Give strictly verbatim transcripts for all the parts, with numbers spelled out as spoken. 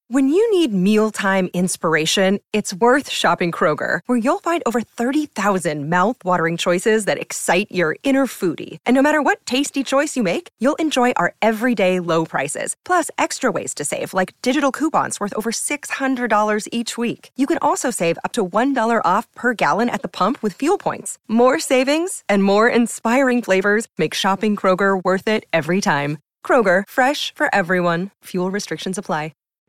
When you need mealtime inspiration, it's worth shopping Kroger, where you'll find over thirty thousand mouth-watering choices that excite your inner foodie. And no matter what tasty choice you make, you'll enjoy our everyday low prices, plus extra ways to save, like digital coupons worth over six hundred dollars each week. You can also save up to one dollar off per gallon at the pump with fuel points. More savings and more inspiring flavors make shopping Kroger worth it every time. Kroger, fresh for everyone. Fuel restrictions apply.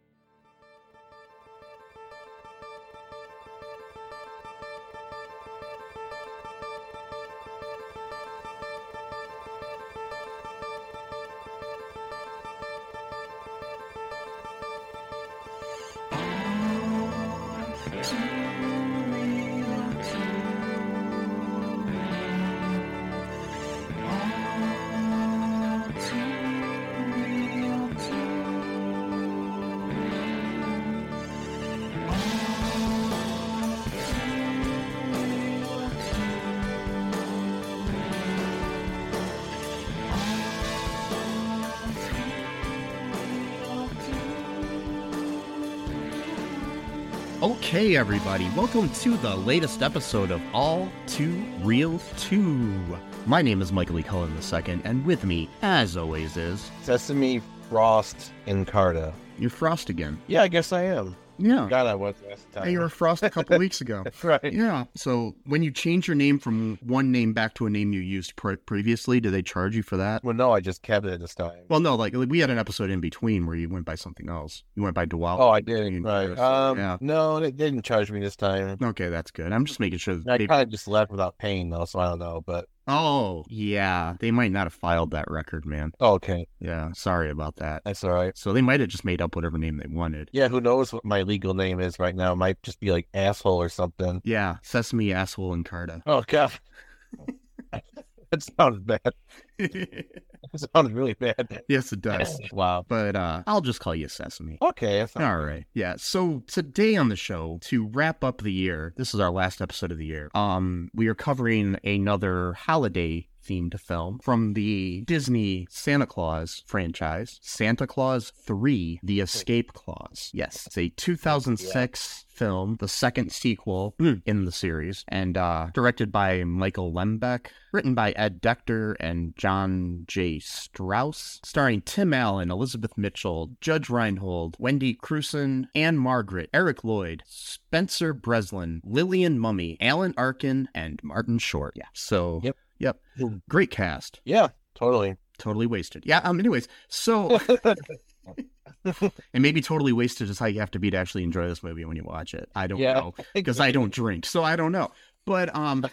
Okay, everybody, welcome to the latest episode of All Too Real two. My name is Michael E. Cullen the second, and with me, as always, is... Sesame, Frost, and Carta. You're Frost again. Yeah, I guess I am. Yeah. God, I was last time. Hey, you were Frost a couple weeks ago. That's right. Yeah. So when you change your name from one name back to a name you used pre- previously, do they charge you for that? Well, no, I just kept it this time. Well, no, like we had an episode in between where you went by something else. You went by Dwell. Oh, I did. Right. Um, yeah. No, they didn't charge me this time. Okay, that's good. I'm just making sure. I they... kind of just left without paying, though, so I don't know, but... Oh, yeah. They might not have filed that record, man. Oh, okay. Yeah, sorry about that. That's all right. So they might have just made up whatever name they wanted. Yeah, who knows what my legal name is right now. It might just be like asshole or something. Yeah, Sesame, Asshole, and Carta. Oh, God. That sounds bad. That sounds really bad. Yes, it does. Wow. But uh, I'll just call you Sesame. Okay. That's All right. Yeah. So today on the show, to wrap up the year, this is our last episode of the year. Um, we are covering another holiday themed film from the Disney Santa Claus franchise, Santa Claus three, The Escape Clause. Yes, it's a two thousand six yeah. film, the second sequel mm. in the series, and uh, directed by Michael Lembeck, written by Ed Decter and John J. Strauss, starring Tim Allen, Elizabeth Mitchell, Judge Reinhold, Wendy Crewson, Anne Margaret, Eric Lloyd, Spencer Breslin, Lillian Mummy, Alan Arkin, and Martin Short. Yeah, so... Yep. Yep. Great cast. Yeah, totally. Totally wasted. Yeah, um, anyways, so... and maybe totally wasted is how you have to be to actually enjoy this movie when you watch it. I don't yeah, know, because I don't drink, so I don't know. But um,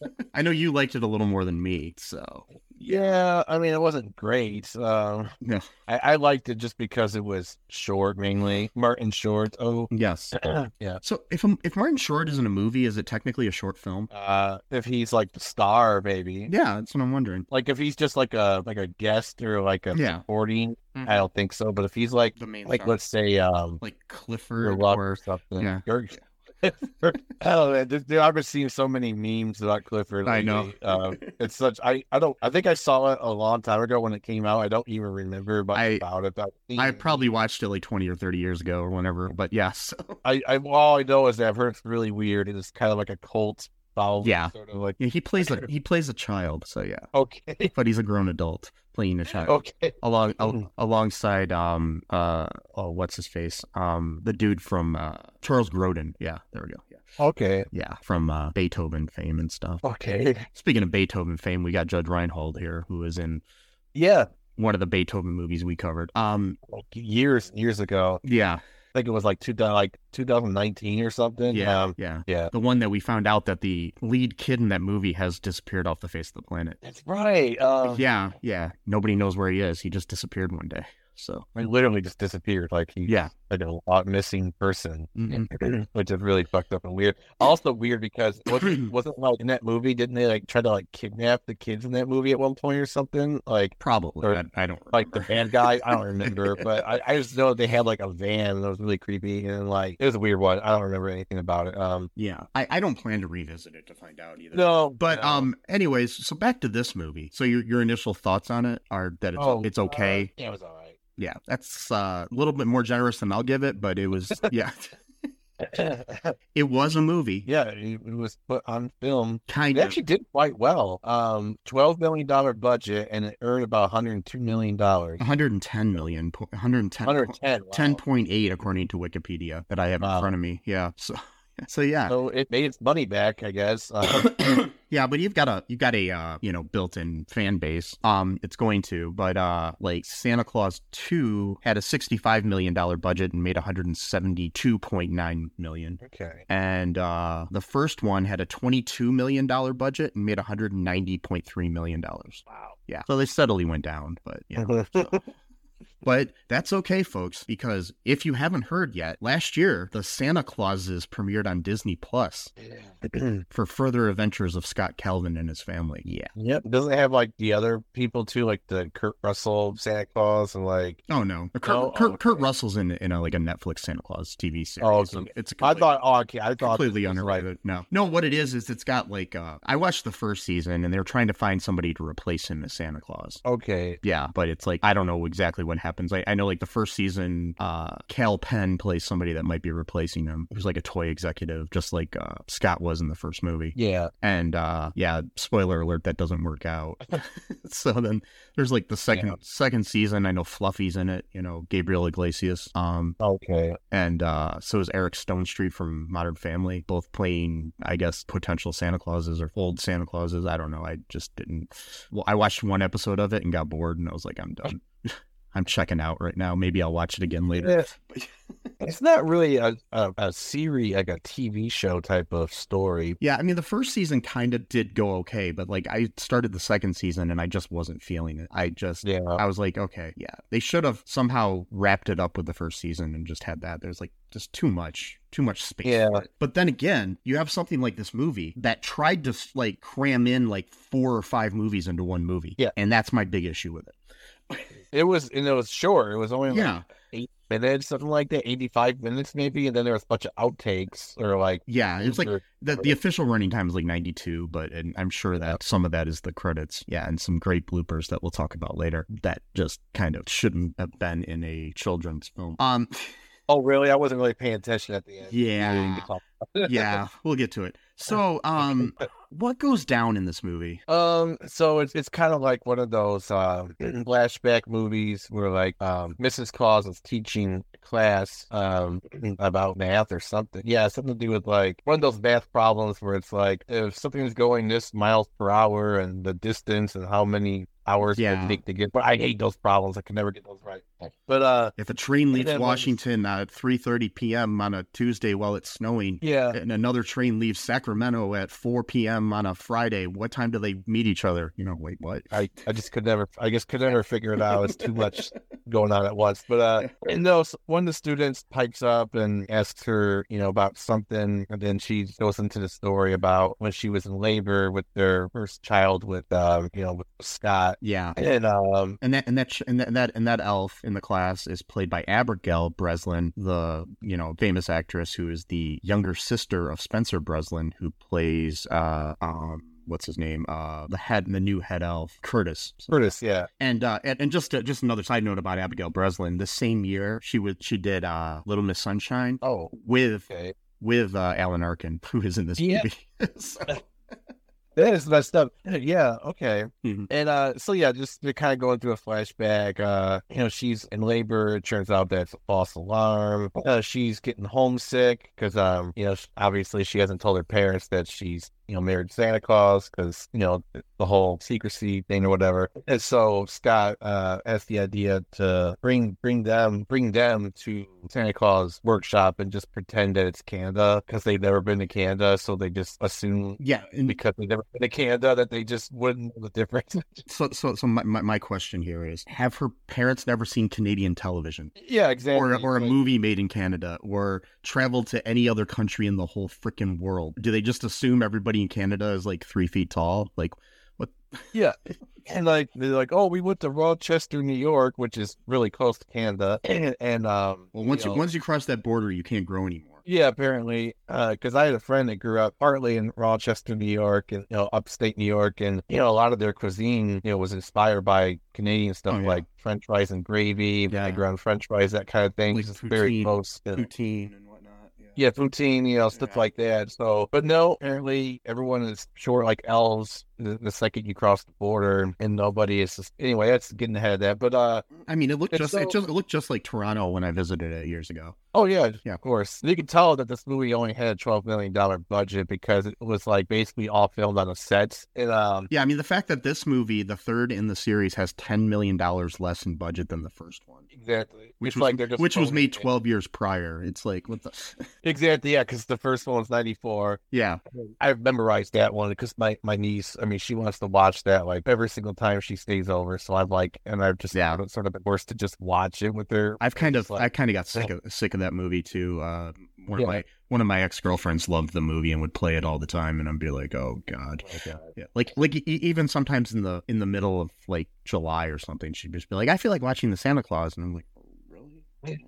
I know you liked it a little more than me, so... Yeah, I mean, it wasn't great. Uh, no. I, I liked it just because it was short, mainly. Martin Short. Oh, yes. Yeah. So if um, if Martin Short isn't a movie, is it technically a short film? Uh, if he's like the star, maybe. Yeah, that's what I'm wondering. Like if he's just like a like a guest or like a yeah. supporting, mm-hmm. I don't think so. But if he's like the main like star. let's say um like Clifford or something, yeah. or, I don't know, dude, I've been seeing so many memes about Clifford lately. I know. uh, it's such. I, I don't. I think I saw it a long time ago when it came out. I don't even remember much I, about it. But I probably watched it like twenty or thirty years ago or whenever. But yes, yeah, so. I, I all I know is that I've heard it's really weird. It's kind of like a cult following. Yeah, sort of like yeah. He plays a he plays a child. So yeah. Okay. But he's a grown adult playing a child. Okay. Along al- alongside um uh oh what's his face um the dude from uh, Charles Grodin. Yeah, there we go. Yeah. Okay. Yeah, from uh, Beethoven fame and stuff. Okay. Speaking of Beethoven fame, we got Judge Reinhold here, who is in yeah one of the Beethoven movies we covered. Um, like years years ago. Yeah, I think it was like two like two thousand nineteen or something. Yeah, um, yeah, yeah. The one that we found out that the lead kid in that movie has disappeared off the face of the planet. That's right. Uh, yeah, yeah. Nobody knows where he is. He just disappeared one day. So I literally just disappeared. Like he, yeah, like a lot missing person, mm-hmm. which is really fucked up and weird. Also weird because wasn't wasn't like in that movie? Didn't they like try to like kidnap the kids in that movie at one point or something? Like probably. Or, I, I don't remember. Like the bad guy. I don't remember, but I, I just know they had like a van and it was really creepy and like it was a weird one. I don't remember anything about it. Um, yeah, I, I don't plan to revisit it to find out either. No, but no. um, anyways, so back to this movie. So your your initial thoughts on it are that it's oh, it's okay. Uh, yeah, it was all right. Yeah, that's uh, a little bit more generous than I'll give it, but it was, yeah. It was a movie. Yeah, it, it was put on film. Kind It of. actually did quite well. Um, twelve million dollars budget, and it earned about one hundred two million dollars. one hundred ten million. one hundred ten. one hundred ten. Wow. ten point eight according to Wikipedia that I have Wow. in front of me. Yeah. So, so yeah. So it made its money back, I guess. Uh, Yeah, but you've got a you've got a uh, you know, built-in fan base. Um, it's going to, but uh, like Santa Claus two had a sixty-five million dollar budget and made one hundred seventy-two point nine million. okay. And uh, the first one had a twenty-two million dollar budget and made one hundred ninety point three million dollars. Wow. Yeah, so they steadily went down, but yeah. So. But that's okay, folks, because if you haven't heard yet, last year, the Santa Clauses premiered on Disney Plus for further adventures of Scott Calvin and his family. Yeah. Yep. Doesn't it have like the other people too, like the Kurt Russell Santa Claus and like? Oh, no. Kurt, No? Kurt, Oh, Kurt okay. Russell's in, in a, like a Netflix Santa Claus T V series. Oh, So okay. it's a I complete- thought. Oh, okay. I thought completely this was right. underrated. No, no. What it is is it's got like uh, I watched the first season and they were trying to find somebody to replace him as Santa Claus. Okay. Yeah, but it's like I don't know exactly what happens. I, I know like the first season, uh, Cal Penn plays somebody that might be replacing him, who's like a toy executive, just like uh, Scott was in the first movie. Yeah. And uh, yeah, spoiler alert, that doesn't work out. So then there's like the second Yeah. second season. I know Fluffy's in it. You know, Gabriel Iglesias. Um, Okay. and uh, so is Eric Stonestreet from Modern Family, both playing, I guess, potential Santa Clauses or old Santa Clauses. I don't know. I just didn't. Well, I watched one episode of it and got bored, and I was like, I'm done. I'm checking out right now. Maybe I'll watch it again later. Yeah. It's not really a, a a series, like a T V show type of story. Yeah, I mean, the first season kind of did go okay, but like I started the second season and I just wasn't feeling it. I just, Yeah. I was like, okay, yeah. They should have somehow wrapped it up with the first season and just had that. There's like just too much, too much space. Yeah. for it. But then again, you have something like this movie that tried to like cram in like four or five movies into one movie. Yeah. And that's my big issue with it. It was, and it was short. It was only like Yeah. eight minutes, something like that, eighty-five minutes maybe, and then there was a bunch of outtakes or like. Yeah, it's like or- the the official running time is like ninety-two, but and I'm sure that some of that is the credits. Yeah, and some great bloopers that we'll talk about later that just kind of shouldn't have been in a children's film. Um, Oh, really? I wasn't really paying attention at the end. yeah, yeah, we'll get to it. So, um, what goes down in this movie? Um, so it's it's kind of like one of those um flashback movies where like um Missus Claus is teaching a class um about math or something. Yeah, something to do with like one of those math problems where it's like if something's going this miles per hour and the distance and how many hours Yeah. it take to get. But I hate those problems. I can never get those right. But uh, If a train leaves then when- Washington at three thirty p.m. on a Tuesday while it's snowing, yeah. and another train leaves Sacramento at four p.m. on a Friday, what time do they meet each other? You know, wait, what? I, I just could never I just could never figure it out. It's too much going on at once. But uh and no, so one of the students pipes up and asks her, you know, about something, and then she goes into the story about when she was in labor with their first child with um, you know, with Scott. Yeah. And um And that and that sh- and that and that, and that elf in the class is played by Abigail Breslin, the you know famous actress who is the younger sister of Spencer Breslin, who plays uh um what's his name uh the head the new head elf Curtis. Curtis, yeah. And uh and, and just uh, just another side note about Abigail Breslin, the same year she was she did uh Little Miss Sunshine Oh, with okay. with uh, Alan Arkin, who is in this Yeah. movie. So- That is messed up. Yeah, okay. Mhm. And uh so yeah, just to kind of going through a flashback, uh, you know, she's in labor. It turns out that's a false alarm. Uh, she's getting homesick because um, you know, sh- obviously she hasn't told her parents that she's, you know, married Santa Claus because, you know, the whole secrecy thing or whatever. And so Scott uh has the idea to bring bring them bring them to Santa Claus workshop and just pretend that it's Canada because they've never been to Canada, so they just assume yeah, and because they've never been to Canada that they just wouldn't know the difference. so so so my, my my question here is: have her parents never seen Canadian television? Yeah, exactly. Or, or a Like, movie made in Canada, or traveled to any other country in the whole freaking world? Do they just assume everybody in Canada is like three feet tall? Like, what? Yeah. And like they're like, oh, we went to Rochester, New York, which is really close to Canada. And, and um Well, once you you, know, once you cross that border, you can't grow anymore. Yeah, apparently, because I had a friend that grew up partly in Rochester, New York, and you know, upstate New York, and you know, a lot of their cuisine, you know, was inspired by Canadian stuff Oh, yeah. like French fries and gravy, Yeah. background French fries, that kind of thing. Like It's very poutine- close. You know. Poutine and whatnot. Yeah. Yeah, poutine, you know, stuff Yeah. like that. So, but no, apparently everyone is short like elves the, the second you cross the border, and nobody is. Just, anyway, that's getting ahead of that. But uh, I mean, it looked It's just it so- just it looked just like Toronto when I visited it years ago. oh yeah, Yeah. of course. You can tell that this movie only had a twelve million dollar budget because it was like basically all filmed on a set. And um, Yeah, I mean, the fact that this movie, the third in the series, has ten million dollars less in budget than the first one, exactly, which it's was like they're just which was filming made it. twelve years prior. It's like what the Exactly, yeah, because the first one was ninety-four. yeah. I've memorized that one because my, my niece, I mean, she wants to watch that like every single time she stays over. So I'm like, and I've just Yeah. sort of been forced to just watch it with her. I've kind It's of like- I kind of got sick of sick of that movie too. Uh, one Yeah. of my one of my ex girlfriends loved the movie and would play it all the time, and I'd be like, oh god. Oh, God. Yeah, like like e- even sometimes in the in the middle of like July or something, she'd just be like, I feel like watching the Santa Claus, and I'm like, oh, really?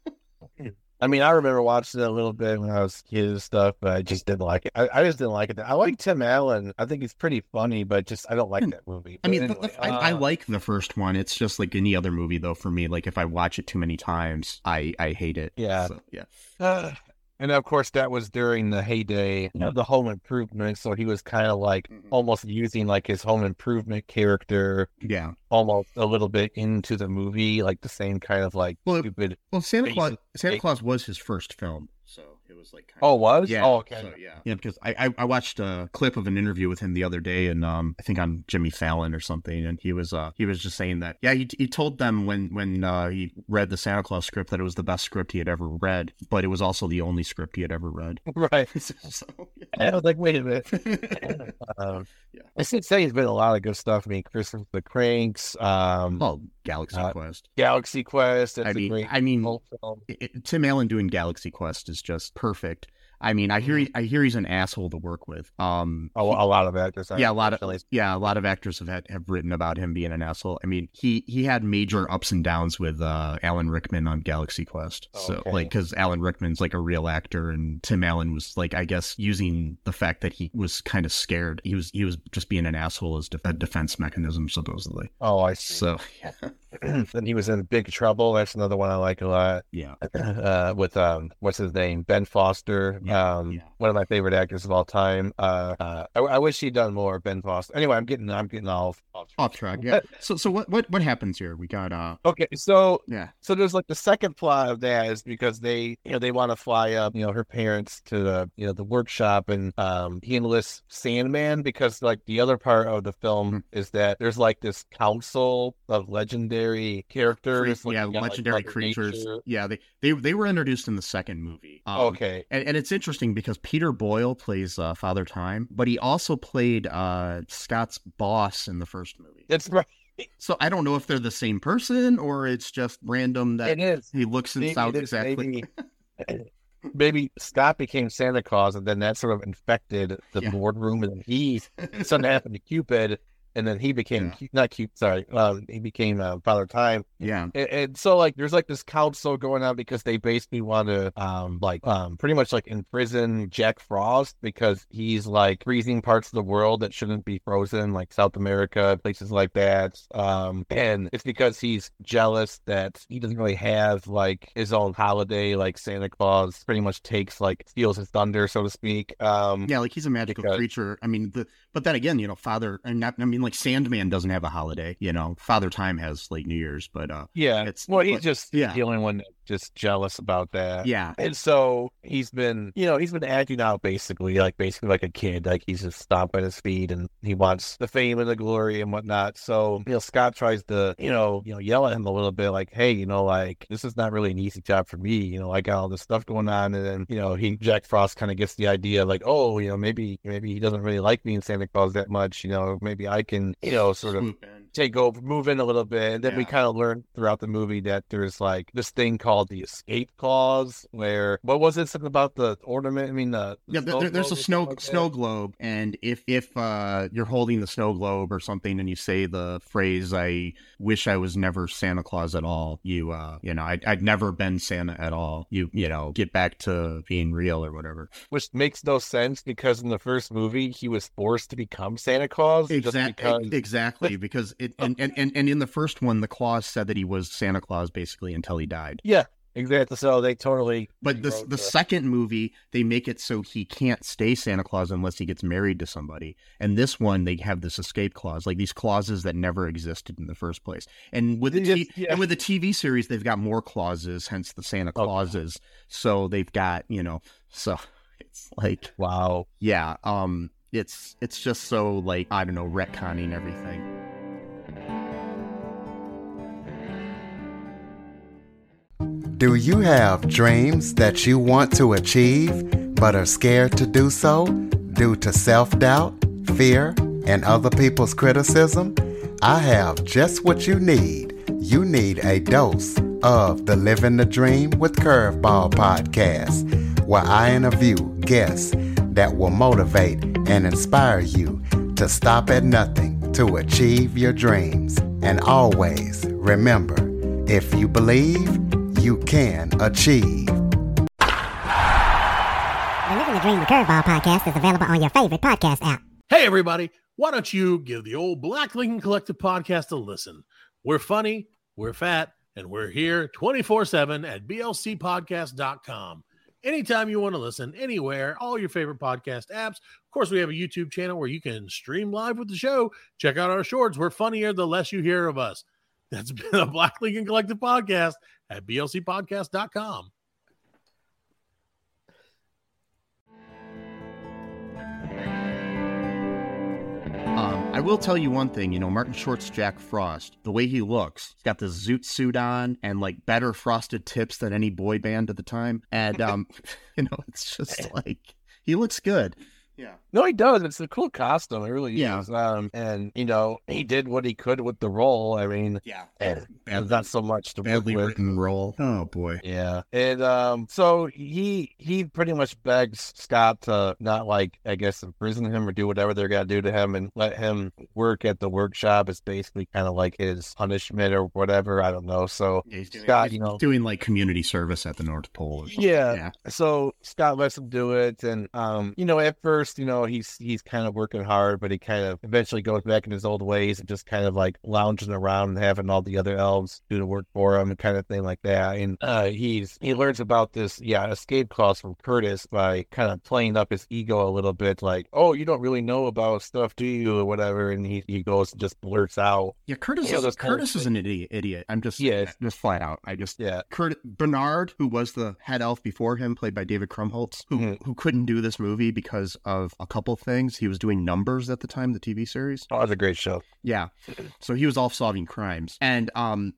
I mean, I remember watching it a little bit when I was a kid and stuff, but I just didn't like it. I, I just didn't like it. I like Tim Allen. I think he's pretty funny, but just I don't like that movie. I But mean, the- anyway, the- I, I uh, like the first one. It's just like any other movie, though. For me, like if I watch it too many times, I I hate it. Yeah. So, yeah. Uh, and of course, that was during the heyday of the Home Improvement. So he was kind of like Mhm. almost using like his Home Improvement character Yeah. almost a little bit into the movie, like the same kind of like Well, stupid. Well, Santa Basic- Claus Santa basic- Claus was his first film, so it was like kind Oh, was? Yeah. Oh, okay. So, yeah. Yeah, because I, I I watched a clip of an interview with him the other day, and um I think on Jimmy Fallon or something, and he was uh he was just saying that yeah he he told them when when uh, he read the Santa Claus script that it was the best script he had ever read, but it was also the only script he had ever read. Right. so, I was like, wait a minute. yeah. um, Yeah. I should say he's been a lot of good stuff. I mean, Christmas the Cranks, um, Well, Galaxy Uh, Quest. Galaxy Quest. That's I a mean, great I mean, whole film. it, it- Tim Allen doing Galaxy Quest is just perfect. I mean, I hear he, I hear he's an asshole to work with. Um, A, a lot of actors. yeah, a lot of unfortunately. yeah, a lot of actors have had, have written about him being an asshole. I mean, he he had major ups and downs with uh, Alan Rickman on Galaxy Quest. So Okay. like, because Alan Rickman's like a real actor, and Tim Allen was like, I guess, using the fact that he was kind of scared. He was he was just being an asshole as def- a defense mechanism, supposedly. Oh, I see. So Then he was in Big Trouble. That's another one I like a lot. yeah, Uh, with um, what's his name? Ben Foster. Yeah, um, yeah. one of my favorite actors of all time. Uh, uh I, I wish he'd done more. Ben Foster. Anyway, I'm getting I'm getting off. off off track. Yeah. So so what what what happens here? We got uh Okay, so yeah So there's like the second plot of that is because they, you know, they want to fly up, you know, her parents to the, you know, the workshop, and um, he enlists Sandman because like the other part of the film Hmm. is that there's like this council of legendary characters, Cre- like, yeah you got, like, legendary Mother creatures. Nature. Yeah, they they they were introduced in the second movie. Um, Okay, And, and it's interesting because Peter Boyle plays uh, Father Time, but he also played uh, Scott's boss in the first movie. that's right. So I don't know if they're the same person or it's just random that It is. he looks and Maybe sounds it is, exactly. Maybe, maybe Scott became Santa Claus, and then that sort of infected the Yeah. boardroom, and then he something happened to Cupid, and then he became Yeah. Cu- not Cupid. Sorry, um, he became uh, Father Time. Yeah. And, and so like there's like this council going on because they basically want to um like um pretty much like imprison Jack Frost because he's like freezing parts of the world that shouldn't be frozen, like South America, places like that. Um and it's because he's jealous that he doesn't really have like his own holiday, like Santa Claus pretty much takes like steals his thunder, so to speak. Um Yeah, like he's a magical Because- creature. I mean, the but then again, you know, Father. I mean, not, I mean, like Sandman doesn't have a holiday. You know, Father Time has like New Year's, but uh, yeah, it's well he's but- just yeah. the only one that's just jealous about that. yeah, And so he's been, you know, he's been acting out basically, like basically like a kid, like he's just stomping his feet, and he wants the fame and the glory and whatnot. So, you know, Scott tries to, you know, you know, yell at him a little bit, like, hey, you know, like this is not really an easy job for me. You know, I got all this stuff going on, and then, you know, he Jack Frost kind of gets the idea, like, oh, you know, maybe maybe he doesn't really like being Santa Claus that much. You know, maybe I can, you know, sort of Swoop in. take over, move in a little bit, and then we Yeah. kind of learn throughout the movie that there's like this thing called called the escape clause, where what was it? Something about the ornament? I mean, the, the yeah, there, there's a snow like snow globe, and if if uh, you're holding the snow globe or something, and you say the phrase "I wish I was never Santa Claus at all," you uh, you know, I'd, I'd never been Santa at all. You you know, get back to being real or whatever. Which makes no sense because in the first movie he was forced to become Santa Claus. Exactly, because... exactly, because it and, and, and, and in the first one, the clause said that he was Santa Claus basically until he died. Yeah. Exactly. So they totally. But the the second movie, they make it so he can't stay Santa Claus unless he gets married to somebody. And this one, they have this escape clause, like these clauses that never existed in the first place. And with the t- yeah. and with the T V series, they've got more clauses, hence the Santa Clauses. Okay. So they've got, you know, so it's like wow, yeah. Um, it's it's just so like I don't know, retconning everything. Do you have dreams that you want to achieve, but are scared to do so due to self-doubt, fear, and other people's criticism? I have just what you need. You need a dose of the Living the Dream with Curveball podcast, where I interview guests that will motivate and inspire you to stop at nothing to achieve your dreams. And always remember, if you believe, you can achieve. The Living the Dream with Curveball podcast is available on your favorite podcast app. Hey, everybody. Why don't you give the old Black Lincoln Collective podcast a listen? We're funny, we're fat, and we're here twenty-four seven at B L C podcast dot com. Anytime you want to listen, anywhere, all your favorite podcast apps. Of course, we have a YouTube channel where you can stream live with the show. Check out our shorts. We're funnier the less you hear of us. That's been a Black Lincoln Collective podcast at B L C podcast dot com. Um, I will tell you one thing, you know, Martin Short's Jack Frost, the way he looks, he's got this zoot suit on and like better frosted tips than any boy band at the time. And, um, you know, it's just like, he looks good. Yeah. No, he does. It's a cool costume. It really yeah. is. Um, and, you know, he did what he could with the role. I mean, yeah. And badly, not so much to badly work with. written role. Oh, boy. Yeah. And um, so he he pretty much begs Scott to not, like, I guess, imprison him or do whatever they're going to do to him and let him work at the workshop. It's basically kind of like his punishment or whatever. I don't know. So yeah, he's doing, Scott, he's you know, doing like community service at the North Pole. Or something. Yeah. yeah. So Scott lets him do it. And, um, you know, at first, you know, he's he's kind of working hard, but he kind of eventually goes back in his old ways and just kind of like lounging around and having all the other elves do the work for him and kind of thing like that. And uh, he's he learns about this, yeah, escape clause from Curtis by kind of playing up his ego a little bit, like, oh, you don't really know about stuff, do you, or whatever. And he, he goes and just blurts out. Yeah, Curtis, you know, is, Curtis is an idiot. Idiot. I'm just, yeah, just flat out. I just, yeah. Kurt, Bernard, who was the head elf before him, played by David Krumholtz, who mm-hmm. who couldn't do this movie because of a couple things. He was doing Numbers at the time, the T V series. Oh, that's a great show. Yeah. So he was off solving crimes. And, um,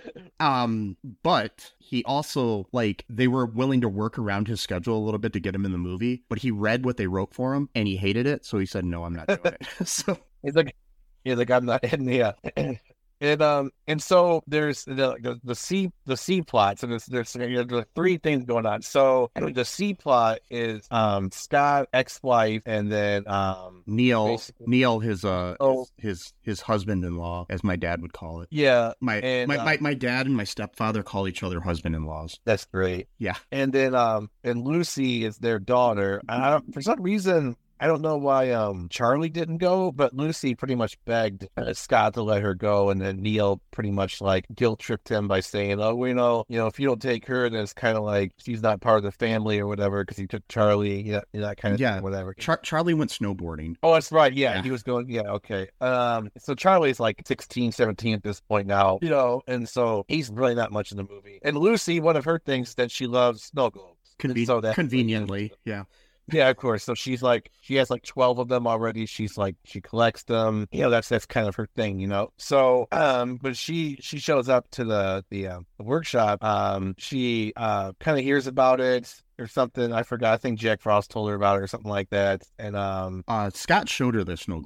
um, but he also, like, they were willing to work around his schedule a little bit to get him in the movie, but he read what they wrote for him and he hated it. So he said, no, I'm not doing it. So he's like, he's like, I'm not in the, uh, And um and so there's the the, the C the C plot. So there's there's you know, there's three things going on. So the C plot is um Scott, ex-wife, and then um Neil Neil his uh oh. his his husband-in-law, as my dad would call it. Yeah. My and, my, uh, my my dad and my stepfather call each other husband-in-laws. That's great. Yeah. And then um and Lucy is their daughter. And I don't, for some reason I don't know why um Charlie didn't go, but Lucy pretty much begged uh, Scott to let her go, and then Neil pretty much like guilt tripped him by saying, "Oh, we know, you know, if you don't take her, then it's kind of like she's not part of the family or whatever because he took Charlie, yeah, that kind of yeah, thing, whatever." Char- Charlie went snowboarding. Oh, that's right. Yeah, yeah, he was going. Yeah, okay. Um, so Charlie's like sixteen, seventeen at this point now, you know, and so he's really not much in the movie. And Lucy, one of her things is that she loves snow globes. Conven- so that conveniently, yeah. Yeah, of course. So she's like, she has like twelve of them already. She's like, she collects them. You know, that's that's kind of her thing, you know. So, um, but she she shows up to the the, uh, the workshop. Um, she uh kind of hears about it or something. I forgot. I think Jack Frost told her about it or something like that. And um, uh, Scott showed her the snow globes.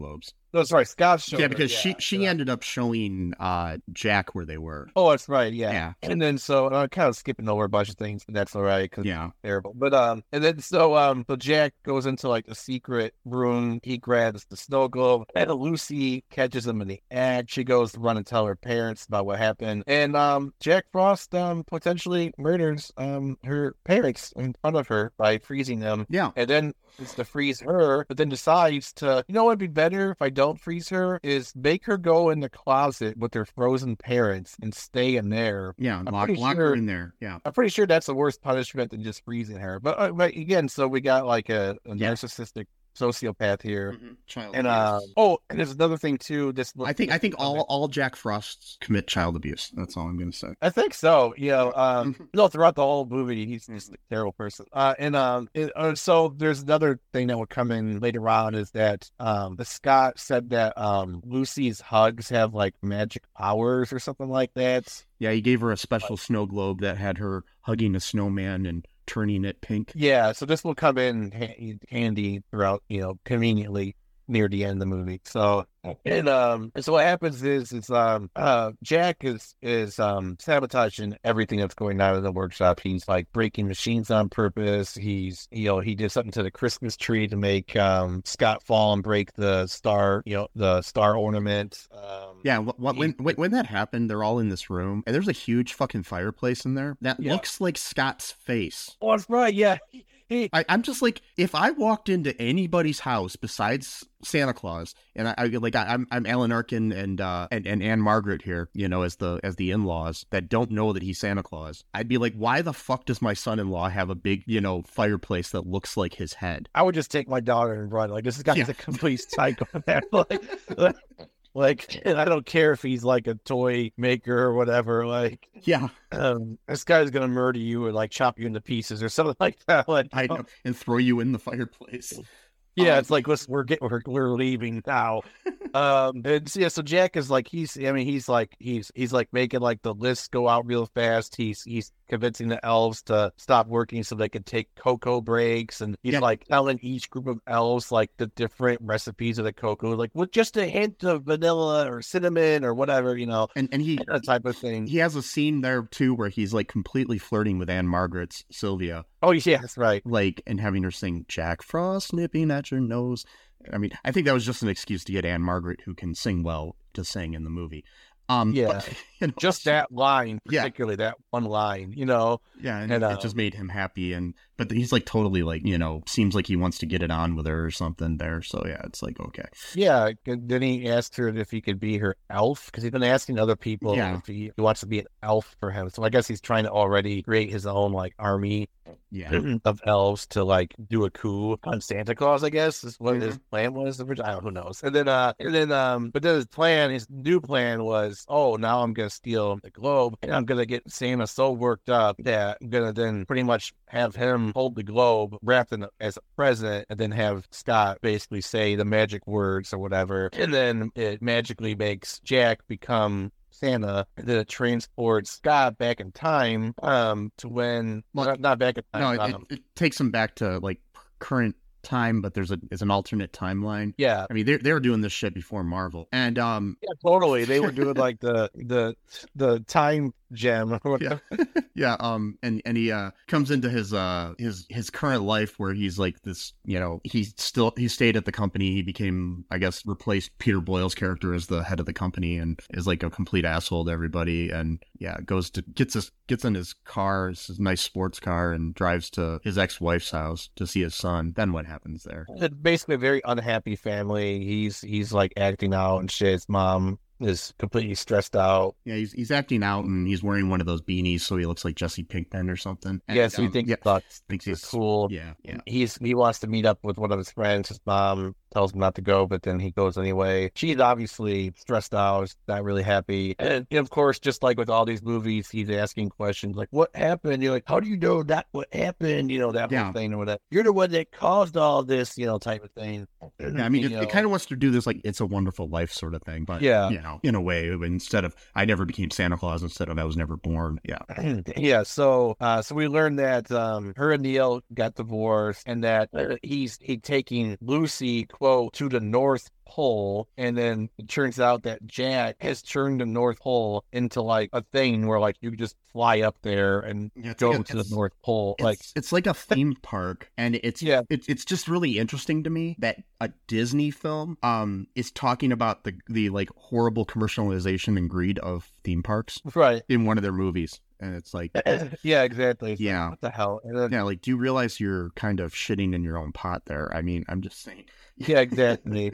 No, sorry, Scott showed Yeah, her, because yeah, she she yeah. ended up showing uh Jack where they were. Oh, that's right. Yeah. Yeah. And then so I'm kind of skipping over a bunch of things, but that's all right because Yeah. it's terrible. But um, and then so um, so Jack goes into like the secret room. He grabs the snow globe, and Lucy catches him in the act. She goes to run and tell her parents about what happened, and um, Jack Frost um potentially murders um her parents in front of her by freezing them. Yeah. And then is to freeze her, but then decides to, you know what would be better if I don't freeze her is make her go in the closet with her frozen parents and stay in there. Yeah. I'm Lock, pretty lock sure- her in there. Yeah. I'm pretty sure that's the worst punishment than just freezing her. But, uh, but again, so we got like a, a Yeah. narcissistic sociopath here. Child And uh, abuse. oh, and there's another thing too. This I think I think all all Jack Frosts commit child abuse. That's all I'm gonna say. I think so. You know, um, Mhm. no, throughout the whole movie, he's just a terrible person. Uh, and um, it, uh, so there's another thing that would come in later on is that um, the Scott said that um, Lucy's hugs have like magic powers or something like that. Yeah, he gave her a special snow globe that had her hugging a snowman and turning it pink. Yeah, so this will come in ha- handy throughout, you know, conveniently near the end of the movie. So and um and so what happens is is um uh Jack is is um sabotaging everything that's going on in the workshop. He's like breaking machines on purpose. He's you know, he did something to the Christmas tree to make um Scott fall and break the star, you know, the star ornament. Um Yeah, what, what, he- when, when when that happened, they're all in this room, and there's a huge fucking fireplace in there that Yeah. looks like Scott's face. Oh, that's right, yeah. He, he I, I'm just like, if I walked into anybody's house besides Santa Claus, and I, I like, I, I'm I'm Alan Arkin and uh and, and Anne Margaret here, you know, as the as the in-laws that don't know that he's Santa Claus, I'd be like, why the fuck does my son-in-law have a big, you know, fireplace that looks like his head? I would just take my daughter and run. Like, this guy's Yeah. a complete psycho. Man. Like, like, like, and I don't care if he's like a toy maker or whatever. Like, Yeah, um, this guy's gonna murder you or like chop you into pieces or something like that. Like, I know, and throw you in the fireplace. yeah, Um, it's like, listen, we're getting, we're, we're leaving now. um, and so, yeah, so Jack is like, he's, I mean, he's like, he's, he's like making like the list go out real fast. He's, he's convincing the elves to stop working so they can take cocoa breaks, and he's Yeah. like telling each group of elves like the different recipes of the cocoa, like with just a hint of vanilla or cinnamon or whatever, you know, And and he that type of thing. he has a scene there too where he's like completely flirting with Anne Margaret's Sylvia, Oh, yeah, that's right. like, and having her sing Jack Frost nipping at your nose. I mean, I think that was just an excuse to get Anne Margaret, who can sing well, to sing in the movie. Um, Yeah. but, you know, Just that line, Yeah. particularly that one line, you know. yeah, and, and, it uh, just made him happy. And but he's like totally like, you know, seems like he wants to get it on with her or something there. So yeah, it's like okay, Yeah, then he asked her if he could be her elf, because he's been asking other people Yeah. if he, he wants to be an elf for him. So I guess he's trying to already create his own like army yeah, of elves to like do a coup on Santa Claus, I guess is what Mm-hmm. his plan was. I don't know, who knows. And then uh and then um but then his plan, his new plan was, oh, now I'm gonna steal the globe and I'm gonna get Santa so worked up that I'm gonna then pretty much have him hold the globe wrapped in a, as a present, and then have Scott basically say the magic words or whatever, and then it magically makes Jack become Santa, and then it transports Scott back in time um to when Well, not, not back in no, time it, um, it takes him back to like current time, but there's a is an alternate timeline. yeah. I mean, they they were doing this shit before Marvel, and um, Yeah, totally. They were doing like the the the time gem or whatever. yeah, yeah, um, and and he uh comes into his uh his his current life where he's like this, you know, he still he stayed at the company. He became, I guess, replaced Peter Boyle's character as the head of the company, and is like a complete asshole to everybody. And yeah, goes to gets his gets in his car, his nice sports car, and drives to his ex wife's house to see his son. Then what happens there? It's basically a very unhappy family. He's he's like acting out and shit. His mom is completely stressed out. Yeah, he's he's acting out, and he's wearing one of those beanies, so he looks like Jesse Pinkman or something. And, Yeah, so he um, thinks yeah, that's thinks he's cool. Yeah, yeah. He's he wants to meet up with one of his friends. His mom tells him not to go, but then he goes anyway. She's obviously stressed out, not really happy. And of course, just like with all these movies, he's asking questions like, "What happened?" You're like, "How do you know that what happened?" You know, that Yeah. whole thing or whatever. You're the one that caused all this, you know, type of thing. Yeah, I mean, You it, know. it kind of wants to do this like It's a Wonderful Life sort of thing, but Yeah. you know, in a way, instead of I never became Santa Claus, instead of I was never born. Yeah, Yeah, so uh, so we learned that um, her and Neil got divorced, and that uh, he's he taking Lucy quote, to the North Pole, and then it turns out that Jack has turned the North Pole into like a thing where like you could just fly up there and Yeah, it's go like a- to the it's- North Pole. It's, Like, it's like a theme park, and it's Yeah. it's it's just really interesting to me that a Disney film um is talking about the the like horrible commercialization and greed of theme parks right. in one of their movies, and it's like, Yeah, exactly. It's like, Yeah. what the hell? And then, yeah, like, do you realize you're kind of shitting in your own pot there? I mean, I'm just saying. Yeah, exactly.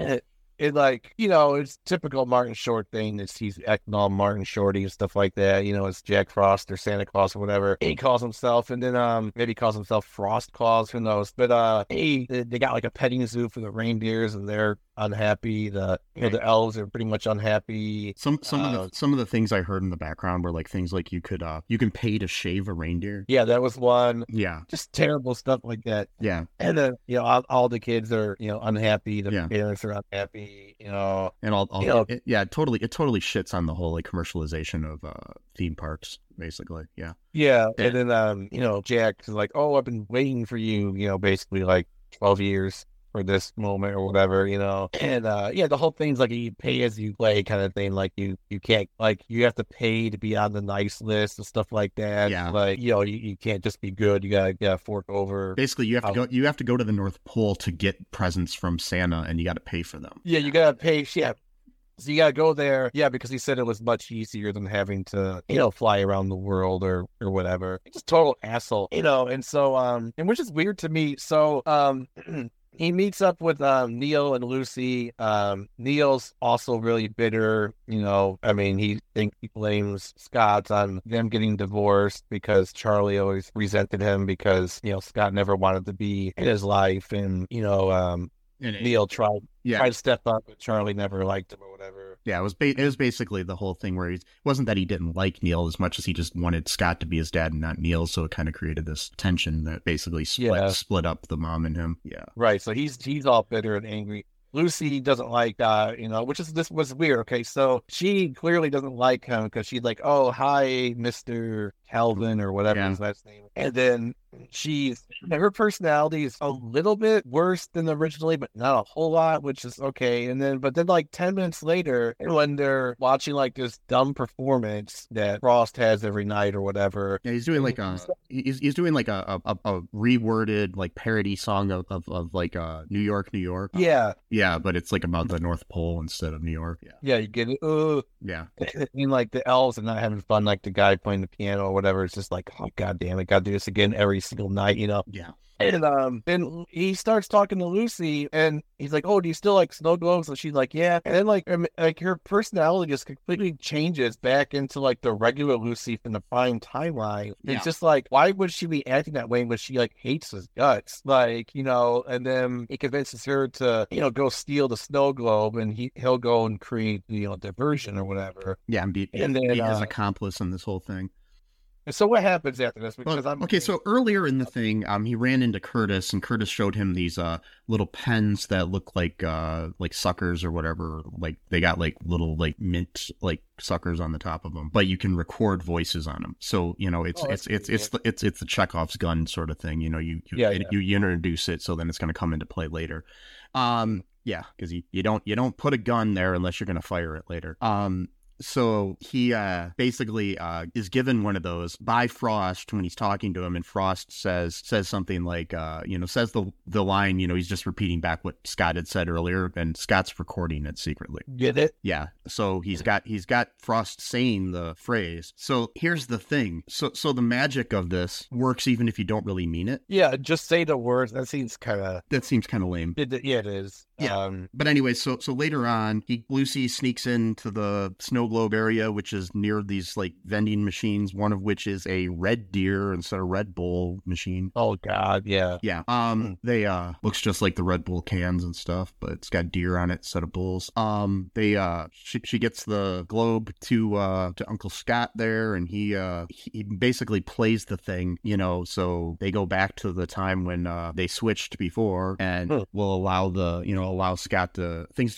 It like, you know, it's typical Martin Short thing. It's he's acting all Martin Shorty and stuff like that. You know, it's Jack Frost or Santa Claus or whatever he calls himself, and then um maybe he calls himself Frost Claus, who knows? But uh, he they got like a petting zoo for the reindeers, and they're unhappy. The you know the elves are pretty much unhappy. Some some of Uh, the some of the things I heard in the background were like things like you could uh you can pay to shave a reindeer. Yeah, that was one. Yeah, Just terrible stuff like that. yeah, And then you know all, all the kids are you know unhappy. The Yeah. parents are unhappy. You know. and all, all You know- it, yeah, totally, it totally shits on the whole like commercialization of uh theme parks, basically. Yeah, Yeah, Yeah. and then um, you know, Jack is like, "Oh, I've been waiting for you," you know, basically like twelve years for this moment or whatever, you know. And uh, yeah, the whole thing's like you pay as you play kind of thing. Like you, you can't like you have to pay to be on the nice list and stuff like that. Yeah. Like you know, you, you can't just be good. You gotta, gotta fork over. basically you have to Oh. go you have to go to the North Pole to get presents from Santa, and you got to pay for them. Yeah, you gotta pay. Yeah. So you gotta go there, yeah, because he said it was much easier than having to, you know, fly around the world or or whatever. Just total asshole, you know. And so, um, and which is weird to me. So, um, he meets up with um Neil and Lucy. Um, Neil's also really bitter, you know. I mean, he think he blames Scott on them getting divorced because Charlie always resented him because you know Scott never wanted to be in his life, and you know, um, And it- Neil tried. yeah, Tried to step up, but Charlie never liked him or whatever. yeah, it was ba- it was basically the whole thing where he it wasn't that he didn't like Neil as much as he just wanted Scott to be his dad and not Neil, so it kind of created this tension that basically split Yeah. split up the mom and him. Yeah, Right. So he's he's all bitter and angry. Lucy doesn't like, uh, you know, which is this was weird. Okay, so she clearly doesn't like him because she's like, "Oh, hi, Mister Calvin," or whatever Yeah. his last name. And then she's her personality is a little bit worse than originally, but not a whole lot, which is okay. And then, but then, like ten minutes later, when they're watching like this dumb performance that Frost has every night or whatever, yeah, he's doing like a he's he's doing like a a, a reworded like parody song of, of, of like uh New York, New York. yeah, Yeah, but it's like about the North Pole instead of New York. Yeah, yeah, you get it. Uh, yeah, and like the elves are not having fun, like the guy playing the piano or whatever. It's just like, oh god damn it, gotta do this again every single night, you know. yeah. And um, then he starts talking to Lucy, and he's like, "Oh, do you still like snow globes?" And she's like, "Yeah." And then like, um, like her personality just completely changes back into like the regular Lucy from the Prime timeline. Yeah. It's just like, why would she be acting that way when she like hates his guts? Like, you know. And then he convinces her to, you know, go steal the snow globe, and he he'll go and create, you know, diversion or whatever. Yeah, and be, And then, be his uh, accomplice in this whole thing. And so what happens after this? Well, Because I'm okay, so earlier in the thing, um, he ran into Curtis, and Curtis showed him these uh little pens that look like uh like suckers or whatever. Like they got like little like mint like suckers on the top of them, but you can record voices on them. So you know it's Oh, it's that's it's it's it's it's the Chekhov's gun sort of thing. You know, you you Yeah, yeah. you, you introduce it, so then it's going to come into play later. Um, yeah, because you, you don't you don't put a gun there unless you're going to fire it later. Um. So he uh, basically uh, is given one of those by Frost when he's talking to him, and Frost says says something like, uh, you know, says the the line, you know, he's just repeating back what Scott had said earlier, and Scott's recording it secretly. get it. Yeah, so he's got he's got Frost saying the phrase. So here's the thing. So so the magic of this works even if you don't really mean it. Yeah, just say the words. That seems kind of. That seems kind of lame. It, yeah, it is. Yeah. Um, But anyway, so so later on, he Lucy sneaks into the snow globe area, which is near these like vending machines. One of which is a Red Deer instead of Red Bull machine. oh God, yeah. Yeah. Um. They uh looks just like the Red Bull cans and stuff, but it's got deer on it instead of bulls. Um. They uh. She she gets the globe to uh to Uncle Scott there, and he uh he basically plays the thing, you know. So they go back to the time when uh they switched before, and Hmm. will allow the you know allow Scott to things to go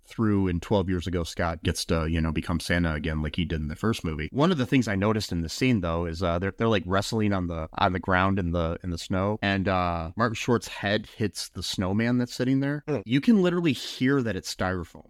through and twelve years ago, Scott gets to, you know, become Santa again like he did in the first movie. One of the things I noticed in the scene, though, is uh, they're, they're like wrestling on the on the ground in the in the snow, and uh, Martin Short's head hits the snowman that's sitting there. Mm. You can literally hear that it's styrofoam.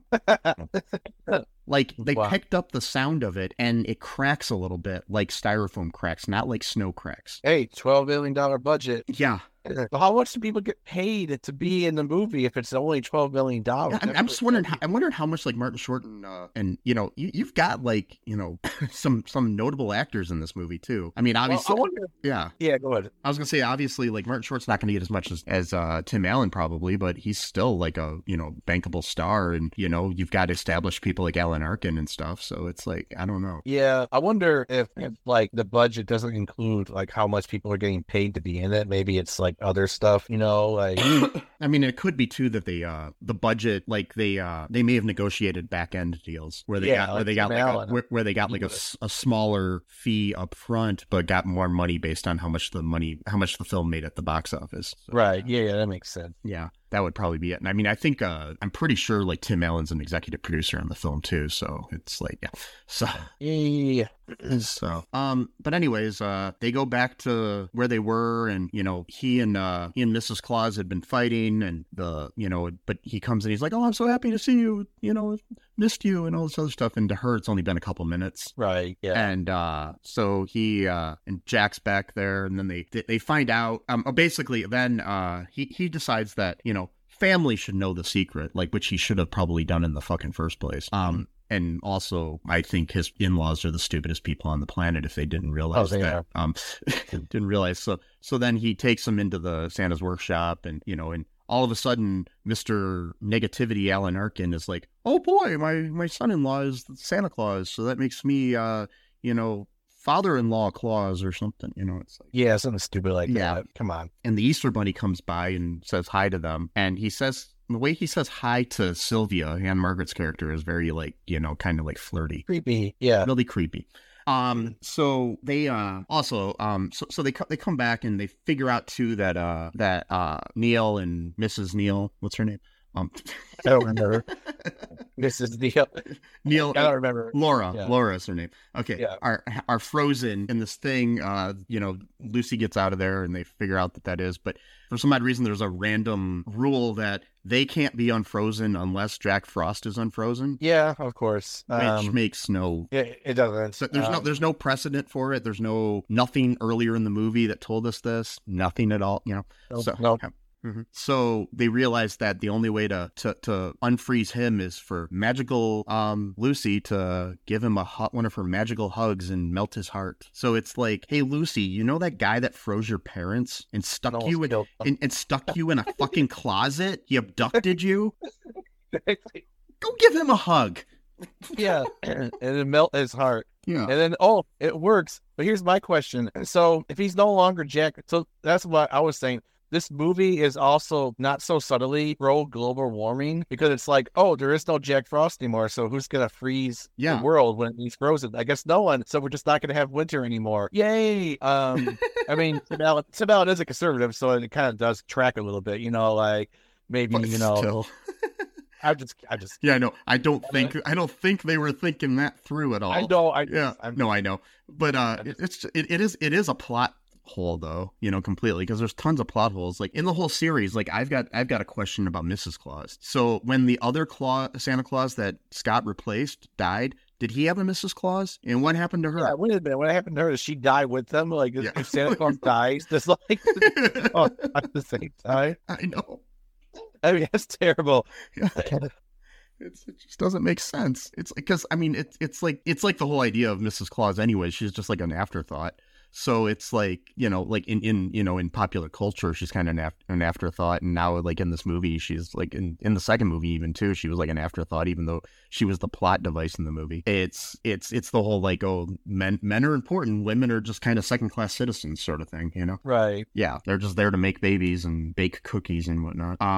Like, they wow. picked up the sound of it, and it cracks a little bit like styrofoam cracks, not like snow cracks. Hey, twelve million dollars budget. Yeah. How much do people get paid to be in the movie if it's only twelve million dollars? Yeah, I'm, I'm just wondering. How, I'm wondering how much like Martin Short and uh, and you know you, you've got like you know some some notable actors in this movie too. I mean, obviously, well, I wonder, yeah, yeah. Go ahead. I was gonna say obviously like Martin Short's not gonna get as much as as uh, Tim Allen probably, but he's still like a you know bankable star, and you know you've got established people like Alan Arkin and stuff. So it's like I don't know. Yeah, I wonder if, if like the budget doesn't include like how much people are getting paid to be in it. Maybe it's like other stuff. You know, like I mean, it could be too that they uh the budget like they uh they may have negotiated back end deals where they yeah, got like where they got like a, where, where they got like a, a smaller fee up front, but got more money based on how much the money how much the film made at the box office. So, right? Yeah, yeah, that makes sense. Yeah. That would probably be it. And I mean, I think, uh, I'm pretty sure like Tim Allen's an executive producer on the film too. So it's like, yeah. So, yeah. So, um, but anyways, uh, they go back to where they were and, you know, he and, uh, he and Missus Claus had been fighting and the, you know, but he comes in, he's like, oh, I'm so happy to see you, you know, missed you and all this other stuff. And to her, it's only been a couple minutes. Right. Yeah. And, uh, so he, uh, and Jack's back there and then they, they find out, um, basically then, uh, he, he decides that, you know, family should know the secret, like, which he should have probably done in the fucking first place. Um, and also, I think his in-laws are the stupidest people on the planet if they didn't realize oh, they that. Are. Um, didn't realize. So, so then he takes them into the Santa's workshop, and you know, and all of a sudden, Mister Negativity Alan Arkin is like, "Oh boy, my my son-in-law is Santa Claus, so that makes me, uh, you know." father-in-law Claus or something, you know, it's like yeah, something stupid like yeah. that. Come on. And the Easter Bunny comes by and says hi to them, and he says the way he says hi to Sylvia, Anne Margaret's character, is very like you know kind of like flirty, creepy, yeah, really creepy. Um, so they uh also um so so they co- they come back and they figure out too that uh that uh Neil and Missus Neil, what's her name? Um, I don't remember. Missus Neil. Neil. I don't remember. Laura. Yeah. Laura is her name. Okay. Yeah. Are are frozen in this thing. Uh, you know, Lucy gets out of there, and they figure out that that is. But for some odd reason, there's a random rule that they can't be unfrozen unless Jack Frost is unfrozen. Yeah, of course. Which um, makes no. It, it doesn't. So there's um, no there's no precedent for it. There's no nothing earlier in the movie that told us this. Nothing at all. You know. Nope, so nope. Yeah. Mm-hmm. So they realize that the only way to, to, to unfreeze him is for magical um, Lucy to give him a hot, one of her magical hugs and melt his heart. So it's like, hey Lucy, you know that guy that froze your parents and stuck no, you in, and, and stuck you in a fucking closet? He abducted you. Go give him a hug. Yeah, and then melt his heart. Yeah. And then, oh, it works. But here's my question. So if he's no longer Jack, so that's what I was saying. This movie is also not so subtly pro global warming because it's like, oh, there is no Jack Frost anymore. So who's going to freeze yeah. the world when he's frozen? I guess no one. So we're just not going to have winter anymore. Yay. Um, I mean, Tim Allen, Tim Allen is a conservative, so it kind of does track a little bit, you know, like maybe, but you know, still. I just, I just, yeah, no, I don't think, I don't think they were thinking that through at all. I know. I yeah, I'm, no, I know. But uh, just, it's, it, it is, it is a plot hole though, you know, completely, because there's tons of plot holes like in the whole series. Like I've got I've got a question about Missus Claus. So when the other Claus, Santa Claus that Scott replaced died, did he have a Missus Claus? And what happened to her? Yeah, wait a minute. What happened to her? Does she die with them? Like yeah. if Santa Claus dies, just like oh, at the same time. I know. I mean, that's terrible. Yeah. It's, it just doesn't make sense. It's because I mean, it's it's like it's like the whole idea of Missus Claus anyway. She's just like an afterthought. So it's like, you know, like in, in you know, in popular culture, she's kind of an, af- an afterthought. And now, like in this movie, she's like in, in the second movie, even too, she was like an afterthought, even though she was the plot device in the movie. It's it's it's the whole like, oh, men men are important. Women are just kind of second class citizens sort of thing, you know? Right. Yeah. They're just there to make babies and bake cookies and whatnot. Um,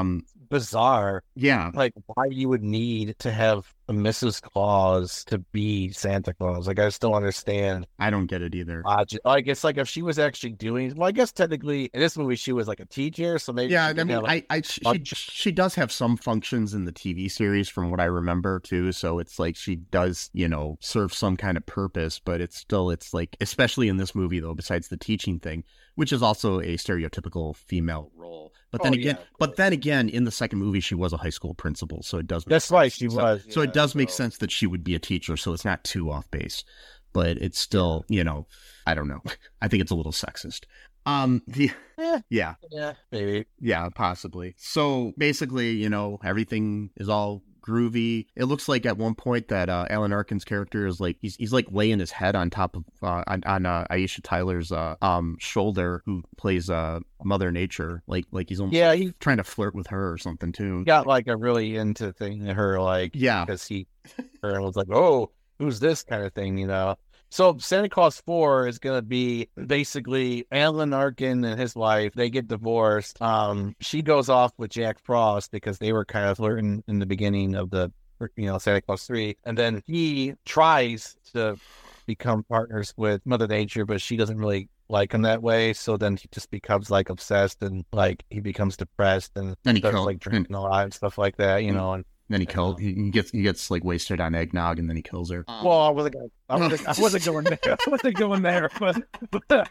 bizarre. Yeah. Like, why you would need to have a Missus Claus to be Santa Claus. Like, I just don't understand. I don't get it either. Logic. Like, it's like if she was actually doing, well, I guess technically in this movie she was like a teacher, so maybe. Yeah, she I didn't mean, have, like, I, I, she, she does have some functions in the T V series from what I remember too. So it's like she does, you know, serve some kind of purpose, but it's still, it's like, especially in this movie though, besides the teaching thing, which is also a stereotypical female role. But then Oh, again, yeah, of but course. then again, in the second movie, she was a high school principal, so it does. Make That's sense. right, she So- was, So, yeah, it does make so- sense that she would be a teacher. So it's not too off base, but it's still, you know, I don't know. I think it's a little sexist. Um, the Eh, yeah, yeah, maybe. yeah, possibly. So basically, you know, everything is all groovy. It looks like at one point that uh, Alan Arkin's character is like he's he's like laying his head on top of uh, on, on uh, Aisha Tyler's uh, um shoulder, who plays uh Mother Nature, like like he's almost Yeah, he trying to flirt with her or something too. got like a really into thing to her, like, Yeah, because he her was like, oh, who's this kind of thing, you know? So Santa Claus four is going to be basically Alan Arkin and his wife. They get divorced. Um, she goes off with Jack Frost because they were kind of flirting in the beginning of the, you know, Santa Claus three. And then he tries to become partners with Mother Nature, but she doesn't really like him that way. So then he just becomes like obsessed and like he becomes depressed and Then he starts killed- like drinking a lot and stuff like that, you know, and then he killed. He he gets he gets like wasted on eggnog, and then he kills her. well, I wasn't. Gonna, I wasn't. I wasn't going there. I wasn't going there. But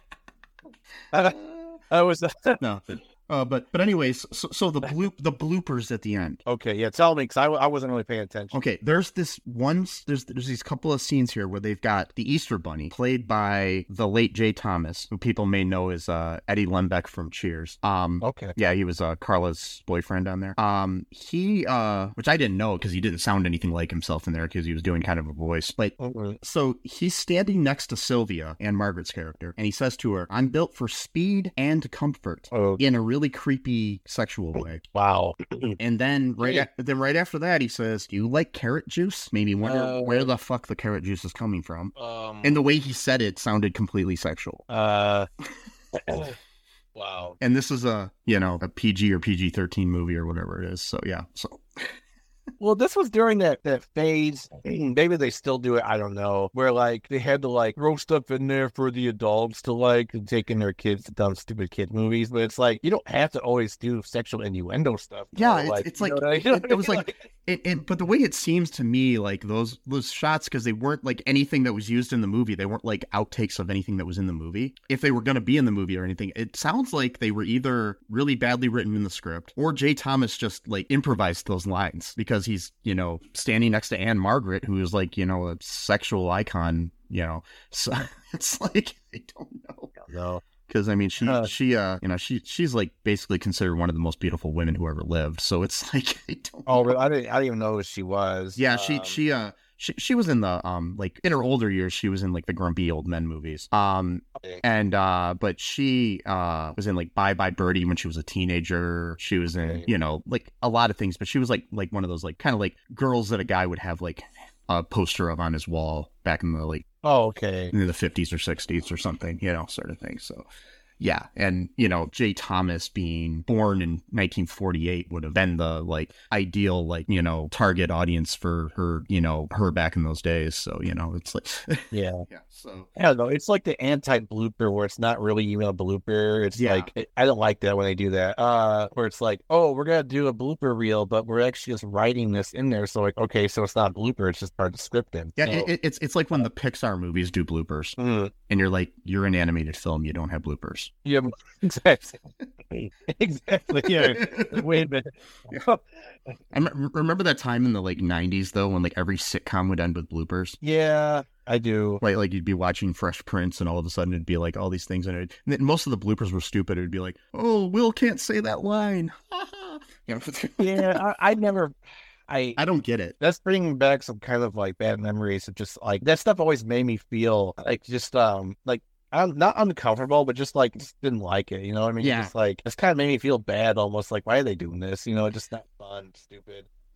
I, I was. no, but, uh, but but anyways, so, so the bloop the bloopers at the end. Okay, yeah. Tell me, because I, I wasn't really paying attention. Okay, there's this one, there's there's these couple of scenes here where they've got the Easter Bunny, played by the late Jay Thomas, who people may know as uh, Eddie Lembeck from Cheers. Um, Okay. yeah, he was uh, Carla's boyfriend on there. Um, he, uh, which I didn't know because he didn't sound anything like himself in there because he was doing kind of a voice. But Mhm. so he's standing next to Sylvia and Margaret's character, and he says to her, "I'm built for speed and comfort," Oh, in a really creepy sexual way. wow. And then right, Yeah. a- then right after that, he says, "Do you like carrot juice?" Maybe wonder Uh, where the fuck the carrot juice is coming from. Um. And the way he said it sounded completely sexual. Uh. Wow. And this is a, you know, a P G or P G thirteen movie or whatever it is. So yeah. So Well, this was during that, that phase, maybe they still do it, I don't know, where, like, they had to, like, throw stuff in there for the adults to, like, taking their kids to dumb, stupid kid movies, but it's like, you don't have to always do sexual innuendo stuff. yeah, though, it's, it's you like, know what I- it, you know what I it was mean? like, it, it, but the way it seems to me, like those those shots, because they weren't like anything that was used in the movie, they weren't like outtakes of anything that was in the movie. If they were going to be in the movie or anything, it sounds like they were either really badly written in the script or Jay Thomas just like improvised those lines because he's, you know, standing next to Anne Margaret, who is like, you know, a sexual icon, you know. So it's like, I don't know. No. Because I mean, she Uh, she uh you know she she's like basically considered one of the most beautiful women who ever lived. So it's like I don't. Oh, know. really? I didn't, I didn't even know who she was. Yeah, she Um, she uh she she was in the um like in her older years she was in like the grumpy old men movies. Um Okay. and uh but she uh was in like Bye Bye Birdie when she was a teenager. She was in Okay. you know like a lot of things, but she was like like one of those like kind of like girls that a guy would have like a poster of on his wall back in the like Oh, okay. in the fifties or sixties or something, you know, sort of thing. So, yeah. And, you know, Jay Thomas being born in nineteen forty-eight would have been the, like, ideal, like, you know, target audience for her, you know, her back in those days. So, you know, it's like, Yeah. yeah. So, I don't know. It's like the anti-blooper where it's not really even a blooper. It's Yeah. like, I don't like that when they do that. Uh, where it's like, oh, we're going to do a blooper reel, but we're actually just writing this in there. So, like, okay, so it's not a blooper. It's just part of the script. Then. yeah, So, it, it- it's it's like when the Pixar movies do bloopers mm, and you're like, you're an animated film, you don't have bloopers. yeah, exactly. exactly. Yeah. Wait a minute. I rem- remember that time in the like nineties though, when like every sitcom would end with bloopers. Yeah, I do. Like, like you'd be watching Fresh Prince, and all of a sudden it'd be like all these things, and, it, and then most of the bloopers were stupid. It'd be like, "Oh, Will can't say that line." You know? Yeah, I, I never. I I don't get it. that's bringing back some kind of like bad memories of just like that stuff always made me feel like just um like I'm not uncomfortable, but just like just didn't like it. You know what I mean? Yeah. Just like it's kind of made me feel bad, almost like why are they doing this? You know, just not fun, stupid.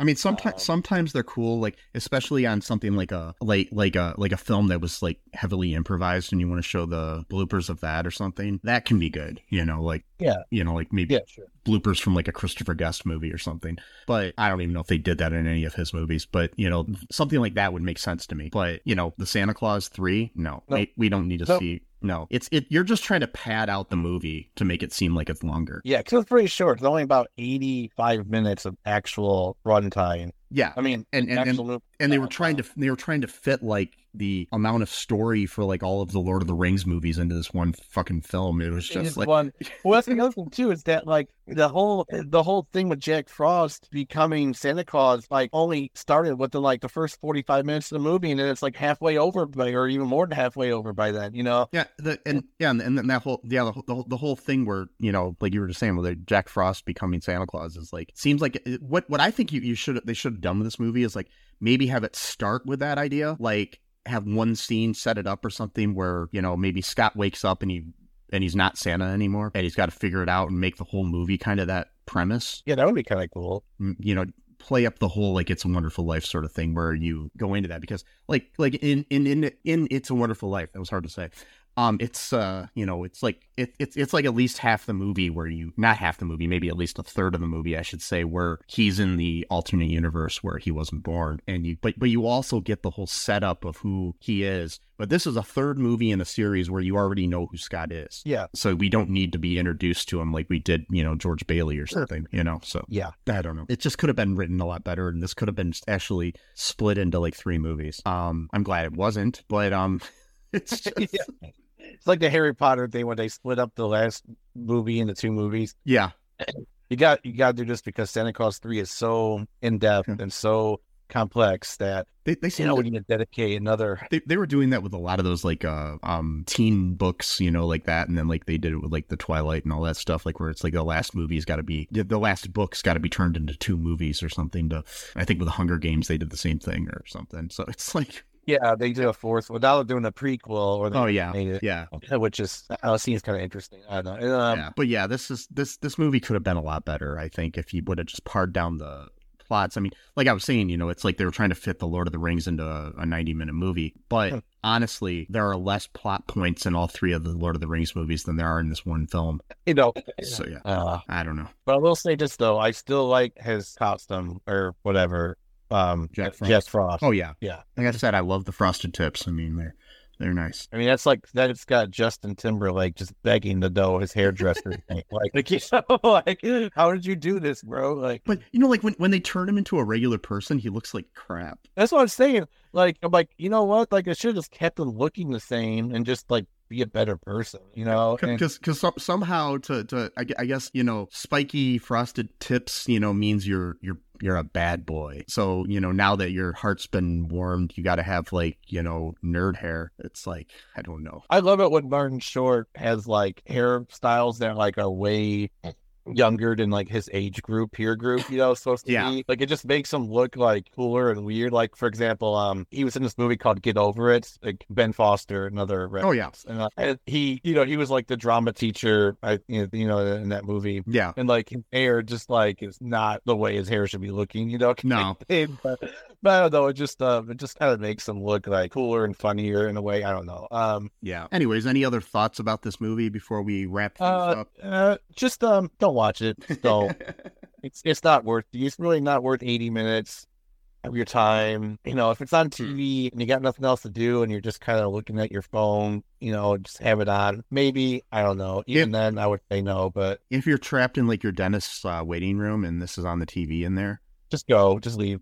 I mean, sometimes Um, sometimes they're cool, like especially on something like a like like a like a film that was like heavily improvised, and you want to show the bloopers of that or something. That can be good, you know, like Yeah. you know, like maybe Yeah, sure. bloopers from like a Christopher Guest movie or something. But I don't even know if they did that in any of his movies. But you know, something like that would make sense to me. But you know, the Santa Claus three, no, Nope. we, we don't need to Nope. see. No, it's it. You're just trying to pad out the movie to make it seem like it's longer. Yeah, because it's pretty short. It's only about eighty-five minutes of actual runtime. Yeah, I mean, and and and, actual movie and they were runtime. trying to they were trying to fit like the amount of story for like all of the Lord of the Rings movies into this one fucking film. It was It just is like one. Well, that's another thing too. Is that like the whole the whole thing with Jack Frost becoming Santa Claus like only started within like the first forty-five minutes of the movie, and then it's like halfway over by, or even more than halfway over by then. You know? yeah, the and yeah, and, and then that whole yeah the, the the whole thing where you know like you were just saying with like, Jack Frost becoming Santa Claus is like seems like it, what what I think you you should they should have done with this movie is like maybe have it start with that idea, like have one scene set it up or something where you know maybe Scott wakes up and he and he's not Santa anymore and he's got to figure it out and make the whole movie kind of that premise. Yeah, that would be kind of cool. M- you know play up the whole like It's a Wonderful Life sort of thing where you go into that because like like in in in in It's a Wonderful Life, that was hard to say. Um, it's uh, you know, it's like it, it's it's like at least half the movie where you not half the movie, maybe at least a third of the movie, I should say, where he's in the alternate universe where he wasn't born, and you but but you also get the whole setup of who he is. But this is a third movie in a series where you already know who Scott is, Yeah. so we don't need to be introduced to him like we did, you know, George Bailey or something, you know. So Yeah. I don't know. It just could have been written a lot better, and this could have been actually split into like three movies. Um, I'm glad it wasn't, but um, it's just, Yeah. It's like the Harry Potter thing when they split up the last movie into two movies. yeah. You got you got to do this because Santa Claus three is so in depth Yeah. and so complex that They they you seem know to- we need to dedicate another. They they were doing that with a lot of those like uh um teen books, you know, like that, and then like they did it with like the Twilight and all that stuff, like where it's like the last movie's got to be the last book's got to be turned into two movies or something. To I think with the Hunger Games they did the same thing or something. So it's like Yeah, they did a fourth. Well, now they're doing a prequel, or they oh yeah made it, yeah which is uh, seems kind of interesting. I don't know. Um, yeah. But yeah, this is this this movie could have been a lot better, I think, if you would have just pared down the plots. I mean, like I was saying, you know, it's like they were trying to fit the Lord of the Rings into a, a ninety minute movie, but Hmm. honestly, there are less plot points in all three of the Lord of the Rings movies than there are in this one film. You know. So yeah, Uh, I don't know. but I will say this though, I still like his costume or whatever. Um, Jack Frost. Jack Frost. Oh yeah, Yeah. like I said, I love the frosted tips. I mean, they're they're nice. I mean, that's like that. It's got Justin Timberlake just begging to know his hairdresser. like, like, you know, like, how did you do this, bro? Like, But you know, like when when they turn him into a regular person, he looks like crap. that's what I'm saying. Like, I'm like, you know what? Like, I should have just kept him looking the same and just like be a better person, you know? And- Because because some, somehow to to I, gu- I guess you know spiky frosted tips you know means you're you're you're a bad boy. So you know now that your heart's been warmed, you got to have like you know nerd hair. It's like I don't know. I love it when Martin Short has like hairstyles that like are way younger than like his age group, peer group, you know, supposed to Yeah. be. Like it just makes him look like cooler and weird. Like for example, um, he was in this movie called Get Over It. Like Ben Foster, another Oh yeah, and, uh, and he, you know, he was like the drama teacher, I, you know, you know, in that movie. yeah. And like his hair, just like is not the way his hair should be looking, you know. No. but, but I don't know. It just, uh, it just kind of makes him look like cooler and funnier in a way. I don't know. Um, Yeah. Anyways, any other thoughts about this movie before we wrap things uh, up? uh, just um, don't watch it. Don't. it's it's not worth. It's really not worth eighty minutes of your time. You know, if it's on T V and you got nothing else to do and you're just kind of looking at your phone, you know, just have it on. Maybe I don't know. Even Yeah. then, I would say no. But If you're trapped in like your dentist's uh, waiting room and this is on the T V in there, just go. Just leave.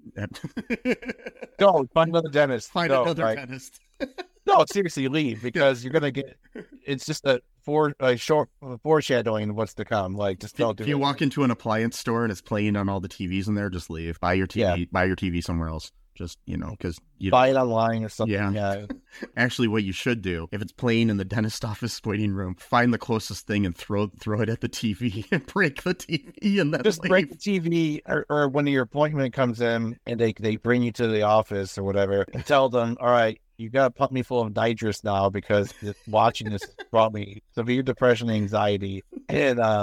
Go find another dentist. find Go, another like- dentist. No, seriously, leave because you're gonna get. It's just a for a short foreshadowing of what's to come. Like, just don't do If you it. walk into an appliance store and it's playing on all the T Vs in there, just leave. Buy your T V. Yeah. Buy your T V somewhere else. Just you know, because you Buy it online or something. Yeah. Yeah. actually what you should do if it's playing in the dentist office waiting room, find the closest thing and throw throw it at the T V and break the T V and then Just leave. break the T V, or, or when your appointment comes in and they they bring you to the office or whatever, and tell them, all right, you got to pump me full of nitrous now because just watching this brought me severe depression and anxiety. And um,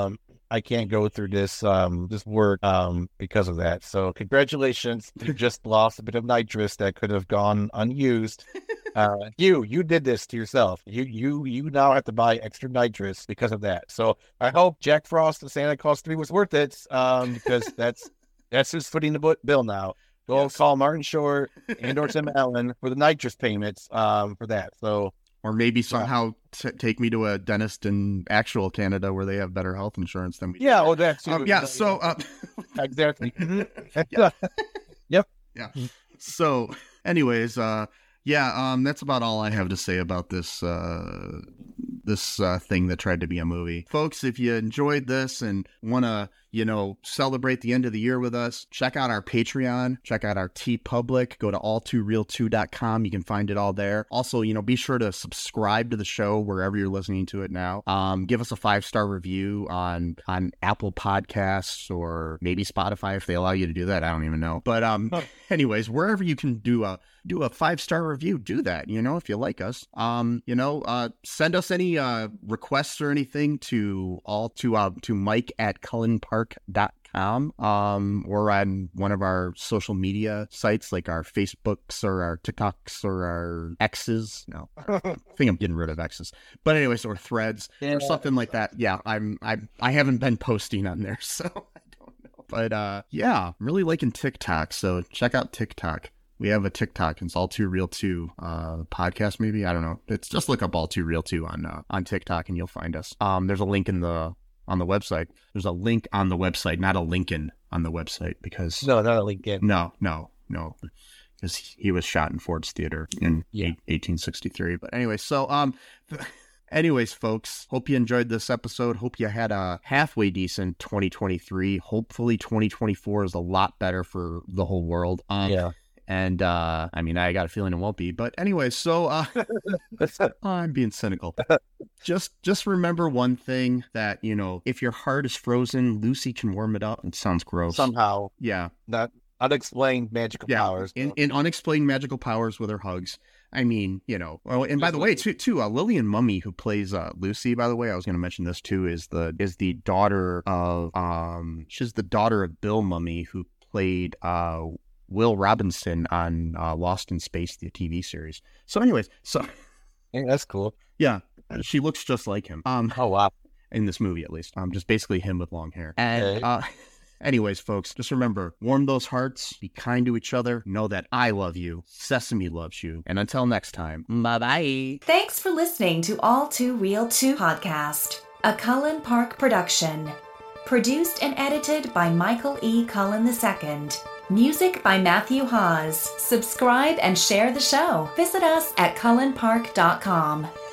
I can't go through this um this work um because of that. So congratulations, you just lost a bit of nitrous that could have gone unused. Uh, you you did this to yourself. You you you now have to buy extra nitrous because of that. So I hope Jack Frost and Santa Claus three was worth it. Um, because that's that's who's footing the bill now. Go yes. call Martin Short and or Tim Allen for the nitrous payments. Um, for that. So. Or maybe somehow t- take me to a dentist in actual Canada where they have better health insurance than we do. Yeah, oh, that's um, yeah. So uh, exactly. yeah. Yep. Yeah. So, anyways, uh, yeah, um, that's about all I have to say about this uh, this uh, thing that tried to be a movie, folks. If you enjoyed this and want to, you know, celebrate the end of the year with us, check out our Patreon, check out our TeePublic, go to all too real two dot com. You can find it all there. Also, you know, be sure to subscribe to the show wherever you're listening to it now. Um, give us a five-star review on, on Apple Podcasts or maybe Spotify if they allow you to do that. I don't even know. But um, anyways, wherever you can do a do a five-star review, do that, you know, if you like us. Um, you know, uh, send us any uh, requests or anything to all to uh, to Mike at Cullen Park dot com um or on one of our social media sites like our Facebooks or our TikToks or our X's. No, I think I'm getting rid of X's. But anyways, or Threads yeah. or something like that. Yeah, I'm I I haven't been posting on there, so I don't know. But uh yeah, I'm really liking TikTok, so check out TikTok. We have a TikTok. It's All Too Real two uh, podcast, maybe. I don't know. It's just look up All Too Real two on uh, on TikTok, and you'll find us. Um, there's a link in the on the website. There's a link on the website, not a Lincoln on the website, because no, not a Lincoln. No, no, no, because he was shot in Ford's Theater in yeah. eighteen sixty-three. But anyway, so um. Anyways, folks, hope you enjoyed this episode. Hope you had a halfway decent twenty twenty-three. Hopefully, twenty twenty-four is a lot better for the whole world. Um, yeah. And, uh, I mean, I got a feeling it won't be. But anyway, so uh, oh, I'm being cynical. Just just remember one thing that, you know, if your heart is frozen, Lucy can warm it up. It sounds gross. Somehow. Yeah. Not unexplained magical yeah. powers. In, in unexplained magical powers with her hugs. I mean, you know, oh, and by the way, too, too uh, Lillian Mumme, who plays uh, Lucy, by the way, I was going to mention this too, is the is the daughter of, um, she's the daughter of Bill Mumme, who played, uh, Will Robinson on uh, Lost in Space, the T V series. So anyways, so yeah, that's cool. Yeah, she looks just like him. Um, oh wow, in this movie at least. Um, just basically him with long hair. And okay. uh, anyways, folks, just remember, warm those hearts, be kind to each other, know that I love you, Sesame loves you, and until next time, bye bye. Thanks for listening to All Too Real two podcast, a Cullen Park production, produced and edited by Michael E. Cullen the Second. Music by Matthew Hawes. Subscribe and share the show. Visit us at cullen park dot com.